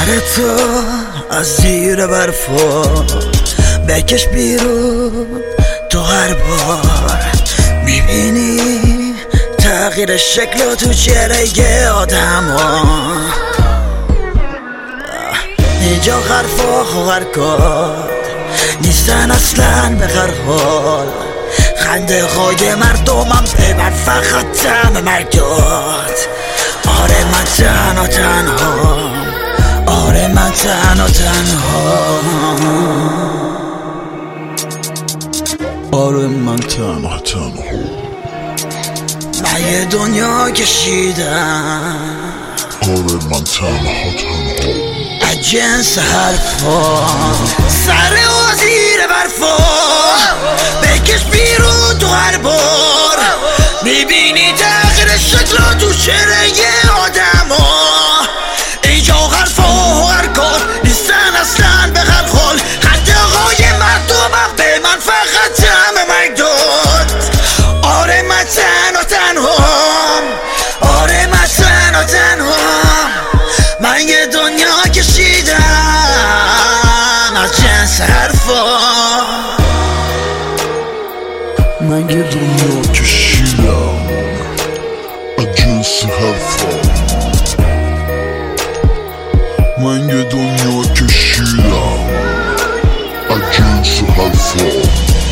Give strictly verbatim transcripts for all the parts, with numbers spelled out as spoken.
سر تو از زیر برفا بکش بیرون تو هر بار میبینی تغییر شکل تو چهره آدم ها. اینجا حرفا خواهرکار نیستن اصلا به هر حال، خنده های مردمم ببر فقط دم مرگ داد. آره من تنها تنها، آره من تنها تنها، آره من تنها تنها. من یه دنیا کشیدم، آره من تنها تنها، از جنس حرفا سر و زیر برفا بکش بیرون تو هر بار میبینی تغییر شکل تو چهره آدم ها. اینجا حرفا و هر کار نیستن اصلا به هر حال، خنده های مردمم به من فقط دم مرگ داد. آره من تنها تنهام، آره من تنها تنهام. من یه دنیا کشیدم از جنس حرفا، من یه دنیا کشیدم از جنس حرفا، من یه دنیا کشیدم از جنس حرفا.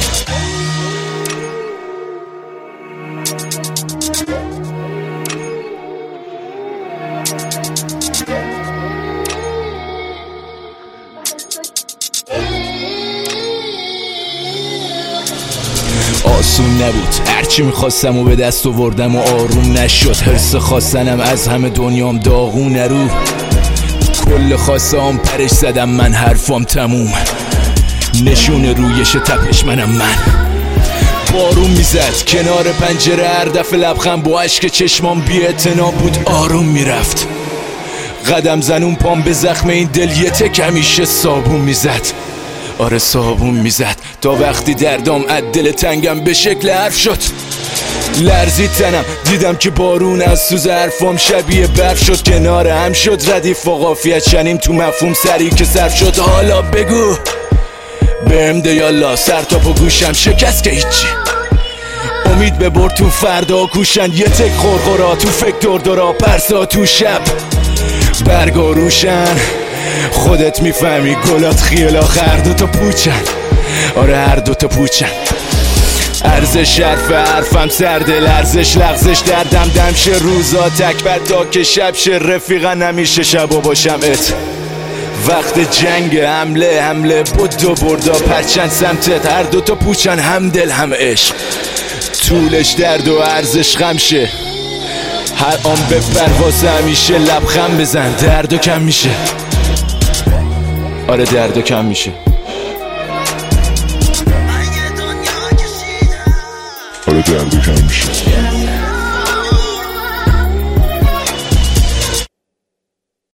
آسون نبود هرچی میخواستم و به دست آوردم و آروم نشد. حرص خواستنم از همه دنیام داغون رو، کل خواستم پرش زدم من، حرفام تموم نشون رویش تپش منم من. بارون میزد کنار پنجره، هر دفعه لبخند با اشک چشمام بی اعتنا بود آروم میرفت. قدم زنون پام به زخم این دل یه تک همیشه صابون میزد، آره صابون میزد تا وقتی دردام از دل تنگم به شکل حرف شد. لرزید تنم دیدم که بارون از سوز حرفام شبیه برف شد، کنار هم شد ردیف و قافیت شنیم تو مفهوم سری که صرف شد. حالا بگو بهم ده یالا، سر تا پا گوشم شکست که هیچی، امید به برد تو فردا کوشن. یه تک خورخورا تو فکر دور دورا پرسا تو شب برگا روشن. خودت میفهمی گلات خیالا هر دوتا پوچن، آره هر دوتا پوچن. ارزش حرف حرفم سرده، لرزش لغزش دردم دمشه، روزا تکبر تا که شب شه. رفیقا نمیشه شبا باشم ات، وقت جنگ حمله حمله بود و بردا پرچند سمتت. هر دوتا پوچن هم دل هم عشق، طولش درد و ارزش غمشه. هر آن به پرواز همیشه لبخند بزن درد و کم میشه، آره درد و کم میشه. آره درد و کم میشه.